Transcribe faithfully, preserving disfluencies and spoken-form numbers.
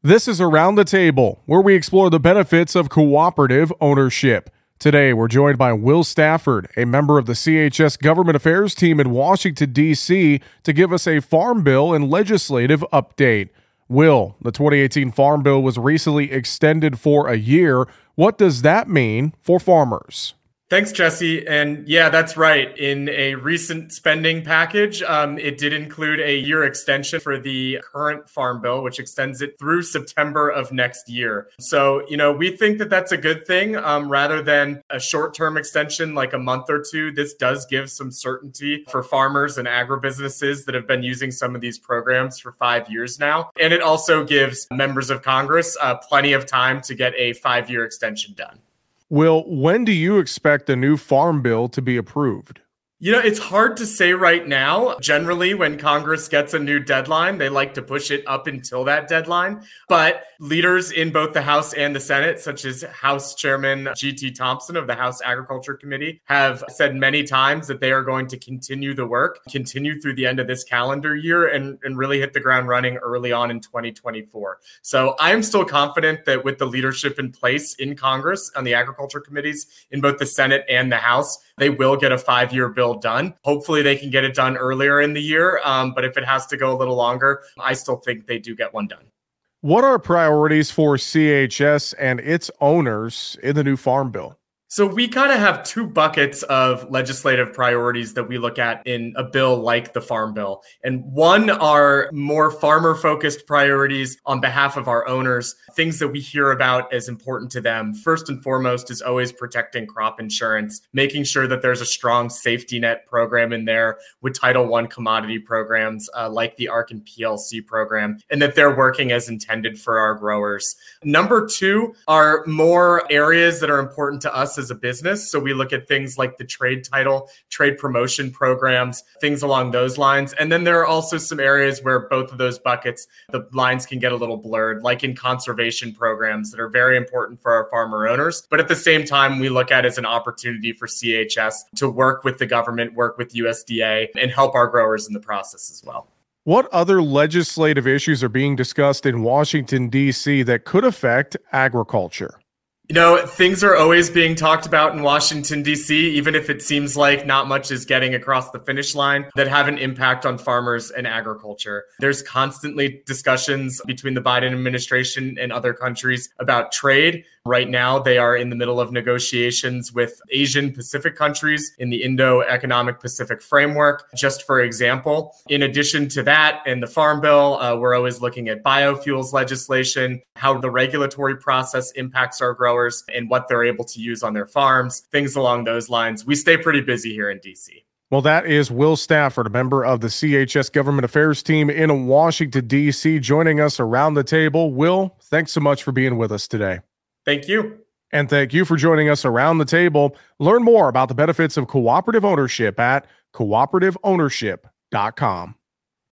This is Around the Table, where we explore the benefits of cooperative ownership. Today, we're joined by Will Stafford, a member of the C H S Government Affairs team in Washington, D C, to give us a Farm Bill and legislative update. Will, the twenty eighteen Farm Bill was recently extended for a year. What does that mean for farmers? Thanks, Jesse. And yeah, that's right. In a recent spending package, um, it did include a year extension for the current Farm Bill, which extends it through September of next year. So, you know, we think that that's a good thing um, rather than a short-term extension like a month or two. This does give some certainty for farmers and agribusinesses that have been using some of these programs for five years now. And it also gives members of Congress uh, plenty of time to get a five-year extension done. Will, when do you expect the new Farm Bill to be approved? You know, it's hard to say right now. Generally, when Congress gets a new deadline, they like to push it up until that deadline. But leaders in both the House and the Senate, such as House Chairman G T Thompson of the House Agriculture Committee, have said many times that they are going to continue the work, continue through the end of this calendar year, and, and really hit the ground running early on in twenty twenty-four. So I'm still confident that with the leadership in place in Congress on the agriculture committees in both the Senate and the House, they will get a five-year bill done. Hopefully they can get it done earlier in the year. Um, but if it has to go a little longer, I still think they do get one done. What are priorities for C H S and its owners in the new Farm Bill? So we kind of have two buckets of legislative priorities that we look at in a bill like the Farm Bill. And one are more farmer-focused priorities on behalf of our owners, things that we hear about as important to them. First and foremost is always protecting crop insurance, making sure that there's a strong safety net program in there with Title one commodity programs uh, like the A R C and P L C program, and that they're working as intended for our growers. Number two are more areas that are important to us as a business. So we look at things like the trade title, trade promotion programs, things along those lines. And then there are also some areas where both of those buckets, the lines can get a little blurred, like in conservation programs that are very important for our farmer owners. But at the same time, we look at it as an opportunity for C H S to work with the government, work with U S D A, and help our growers in the process as well. What other legislative issues are being discussed in Washington, D C that could affect agriculture? You know, things are always being talked about in Washington, D C, even if it seems like not much is getting across the finish line that have an impact on farmers and agriculture. There's constantly discussions between the Biden administration and other countries about trade. Right now, they are in the middle of negotiations with Asian Pacific countries in the Indo-Economic Pacific Framework, just for example. In addition to that, in the Farm Bill, uh, we're always looking at biofuels legislation, how the regulatory process impacts our growers and what they're able to use on their farms, things along those lines. We stay pretty busy here in D C. Well, that is Will Stafford, a member of the C H S Government Affairs team in Washington, D C, joining us around the table. Will, thanks so much for being with us today. Thank you. And thank you for joining us around the table. Learn more about the benefits of cooperative ownership at cooperative ownership dot com.